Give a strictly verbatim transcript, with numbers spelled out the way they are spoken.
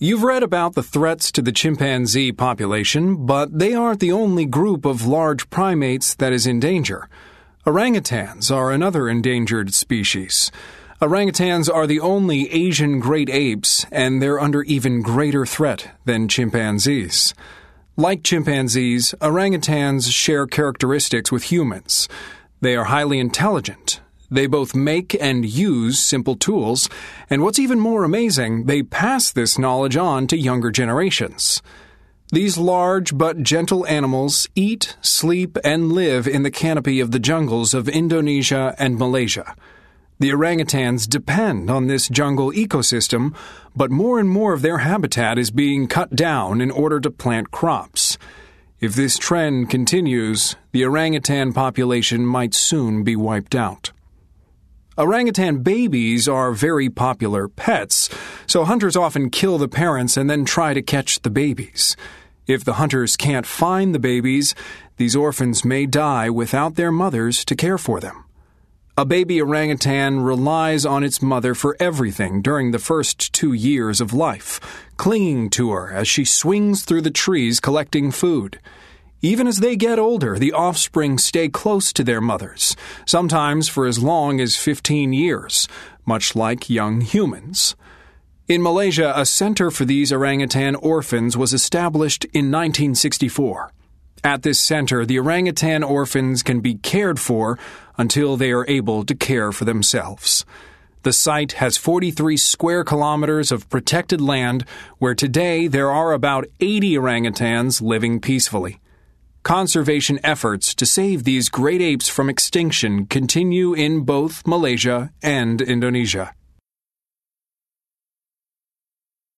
You've read about the threats to the chimpanzee population, but they aren't the only group of large primates that is in danger. Orangutans are another endangered species. Orangutans are the only Asian great apes, and they're under even greater threat than chimpanzees. Like chimpanzees, orangutans share characteristics with humans. They are highly intelligent. They both make and use simple tools, and what's even more amazing, they pass this knowledge on to younger generations. These large but gentle animals eat, sleep, and live in the canopy of the jungles of Indonesia and Malaysia. The orangutans depend on this jungle ecosystem, but more and more of their habitat is being cut down in order to plant crops. If this trend continues, the orangutan population might soon be wiped out. Orangutan babies are very popular pets, so hunters often kill the parents and then try to catch the babies. If the hunters can't find the babies, these orphans may die without their mothers to care for them. A baby orangutan relies on its mother for everything during the first two years of life, clinging to her as she swings through the trees collecting food. Even as they get older, the offspring stay close to their mothers, sometimes for as long as fifteen years, much like young humans. In Malaysia, a center for these orangutan orphans was established in nineteen sixty-four. At this center, the orangutan orphans can be cared for until they are able to care for themselves. The site has forty-three square kilometers of protected land, where today there are about eighty orangutans living peacefully. Conservation efforts to save these great apes from extinction continue in both Malaysia and Indonesia.